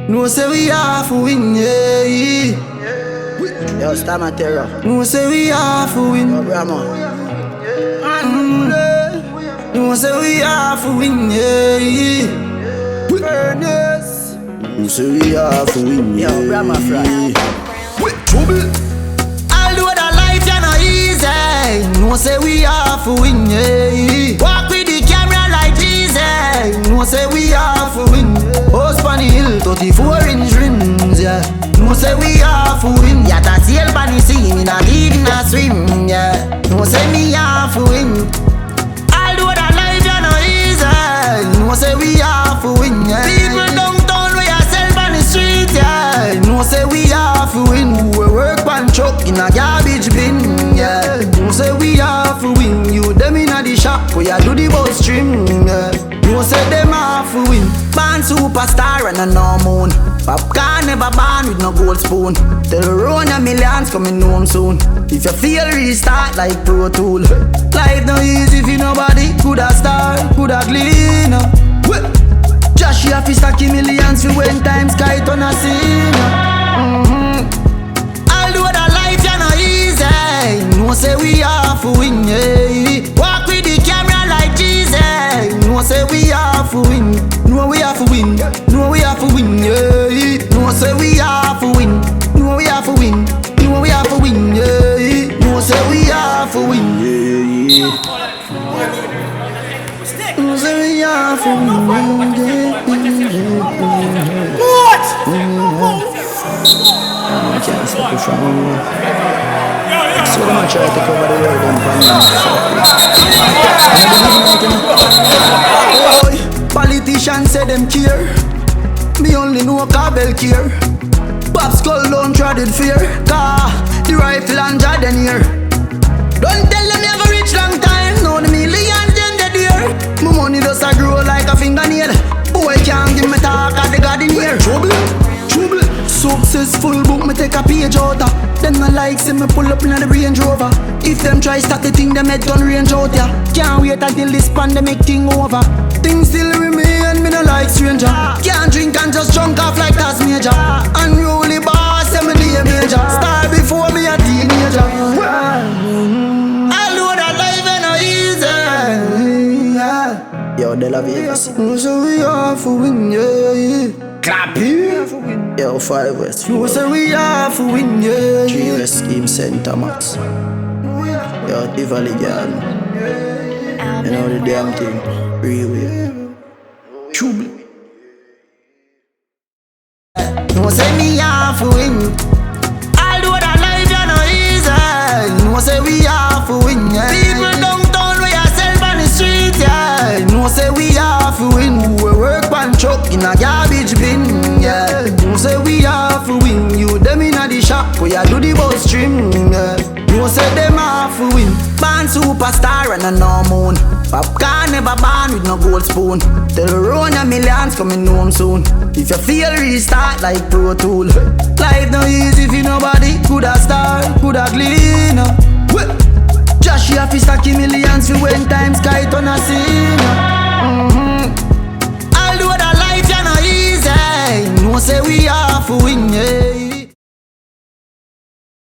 No say we have to win, yeah. Yo, Stammer Terror. No say we have to win. Yo, Brahma. No say we have to win, yeah. Furnace. No say we have to win, yeah. Yo, Brahma Fry. Trouble. Although the life ya no easy, no say we have to win, yeah. Walk with the camera like Jesus, no say we have to win. House on the hill, 34-inch rims, yeah. No say we have to win. Yeah, that sail on the sea, me not even a swim, yeah. No say me have to win. Although the life ya no easy, no say we have to win, yeah. People downtown we are sell on the street, yeah. No say we have to win. We work pan truck in a garbage bin, yeah. No say we have to win. You them in a the shop, we a do the bus trim, yeah. No say them have to win. Born superstar and a no moon. Popcorn never born with no gold spoon. Tell Rona millions coming home soon. If you feel restart like Pro Tool. Life no easy if you nobody coulda start, coulda clean up. Josh you have to stack millions for when times sky turn a scene. Although the life ya no easy, no say we have to win, yeah. Walk with the camera like Jesus, no say we have to win. No we have to win, no we have to win, yeah. No say we have to win, no we have to win, no we have to win, yeah. No say we have to win, yeah. No say we have to win, I can't stop it from me. So I'm gonna try to cover the world and find politicians say them care. Me only know Cabell care. Pop skull don't trod in fear. Car, the rifle and Jordan here. Don't tell them you have a rich long time. Know the millions them dead here. My money does a grow like a fingernail. Boy can't give me talk at the garden here. Trouble, trouble. Successful book me take a page out of. Them no like see me pull up in the Range Rover. If them try start the thing, them head done range out ya. Can't wait until this pandemic thing over. Things still remain, me no like stranger. Can't drink and just drunk off like that's major. Unruly boss, say me the major. Star before me a teenager. I know that life ain't no easy, yeah. Yo, De La Vegas. So we have to win, yeah. Clap here. Yo, 5 West. No say we have to win, yeah. 3 West Scheme Center Max. Yo, Tivoli girl. You know the damn thing. Freeway. Trouble. No say me have to win. Although the life ya no easy, no say we have to win, yeah. People downtown we are sell on the street, yeah. No say we have to win. We work pan truck in a garbage bin, yeah. No say we have to win. You them in a the shop, we a do the bus trim, yeah. No say them have to win. Born superstar and a no moon. Popcorn never born with no gold spoon. Tell Rona millions coming home soon. If you feel restart like Pro Tool. Life no easy if you nobody coulda start, coulda clean up.